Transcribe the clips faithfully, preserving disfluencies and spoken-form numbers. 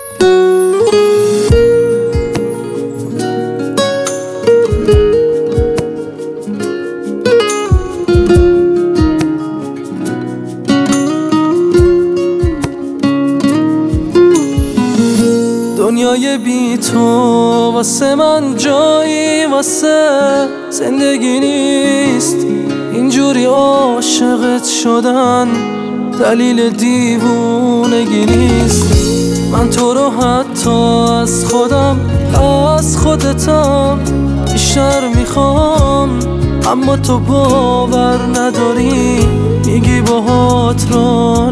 دنیای بی تو واسه من جایی واسه زندگی نیست. اینجوری عاشقت شدن دلیل دیوونگی نیست. من تو رو حتی از خودم از خودتم بیشتر میخوام، اما تو باور نداری، میگی باهات را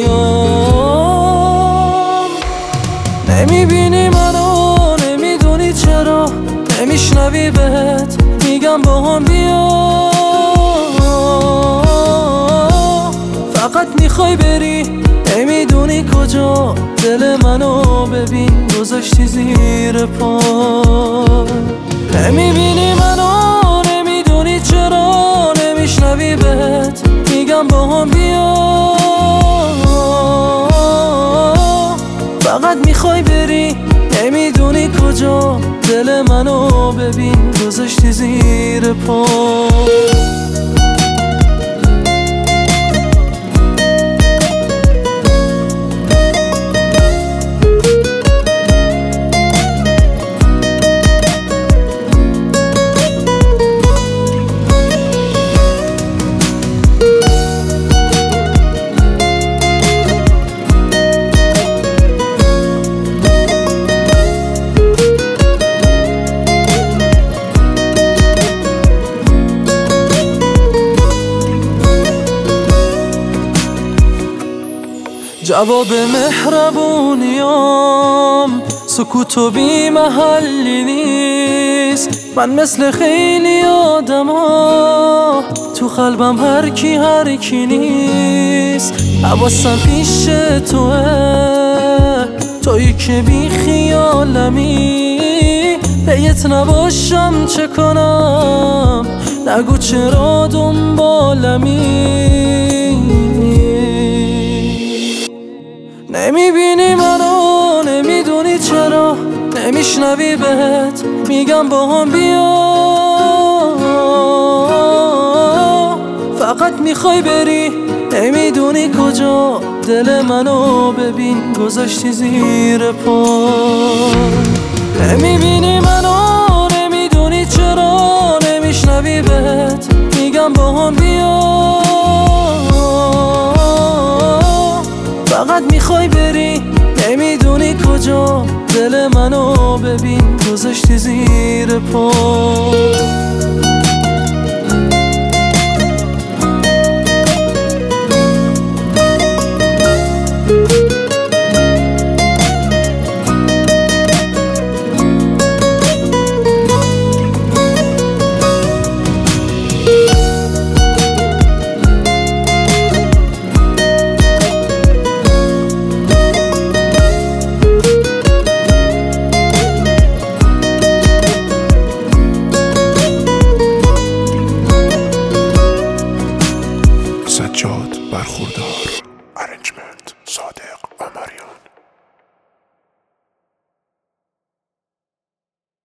نمیام. نمیبینی منو، نمیدونی چرا، نمیشنوی بهت میگم با هم بیا. فقط میخوای بری، نمیدونی کجا، دل منو ببین گذاشتی زیر پا. نمیبینی منو، نمیدونی چرا، نمیشنوی بهت میگم با هم بیا. فقط میخوای بری، نمیدونی کجا، دل منو ببین گذاشتی زیر پا. جواب مهربونیام سکوت و بی محلی نیست. من مثل خیلی آدم ها تو قلبم هر کی هر کی نیست. حواسم پیش توه، تویی که بی خیالمی. پیت نباشم چه کنم، نگو چرا دنبالمی. نمیبینی منو، نمیدونی چرا، نمیشنوی بهت میگم با هم بیا. فقط میخوای بری، نمیدونی کجا، دل منو ببین گذاشتی زیر پا. نمیبینی منو، نمیدونی چرا، نمیشنوی بهت میگم با هم بیا. فقط میخوای بری، نمیدونی کجا، دل منو ببین گذاشتی زیر پا.